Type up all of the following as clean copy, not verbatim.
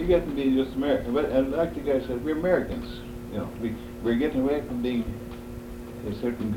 we're getting to be just American. But and like the guy said, we're Americans. You know, we're getting away from being a certain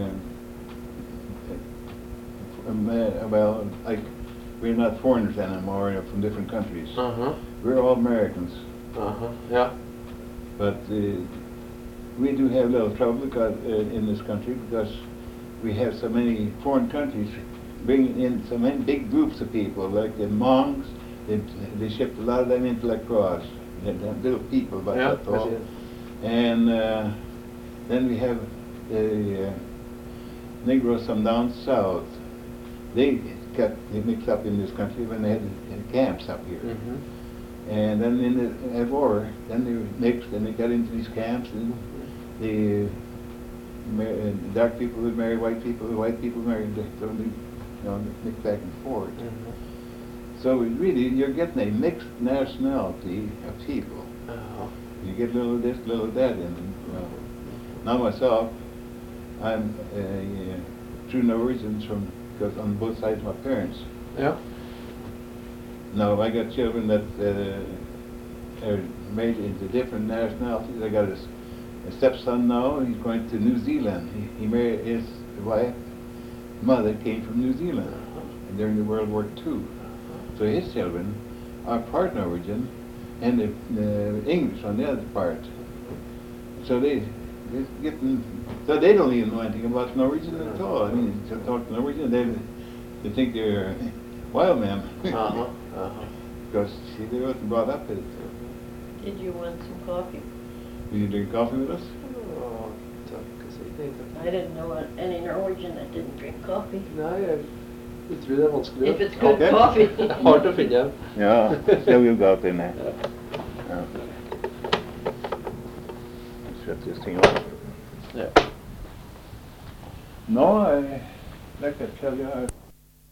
well, like we're not foreigners anymore, you know, from different countries. We're all Americans. Yeah. But we do have a little trouble because, in this country because we have so many foreign countries bringing in so many big groups of people, like the Monks. They shipped a lot of them into La Crosse. They're little people about that tall. And then we have the Negroes from down south. They mixed up in this country when they had camps up here. And then in the war, then they mixed and they got into these camps, and the dark people would marry white people, the white people married, so they, you know, mixed back and forth. So really, you're getting a mixed nationality of people. You get a little this, little that in them. You know. Now myself, I'm true Norwegians from, because on both sides of my parents. Yeah. Now I got children that are made into different nationalities. I got a stepson now. He's going to New Zealand. He married his wife. Mother came from New Zealand during the World War II. So his children are part Norwegian and English on the other part. So they're getting. So they don't even know anything about Norwegian at all. I mean, to talk Norwegian, they think they're wild men. Because see, they wasn't brought up with it. Did you want some coffee? Will you drink coffee with us? I didn't know any Norwegian that didn't drink coffee. Nei, jeg tror det er vanskelig. If it's good Okay. coffee. Hard å finne. Ja, so we'll go up in there. Yeah. Shut this thing off. Yeah. No, I like to tell you.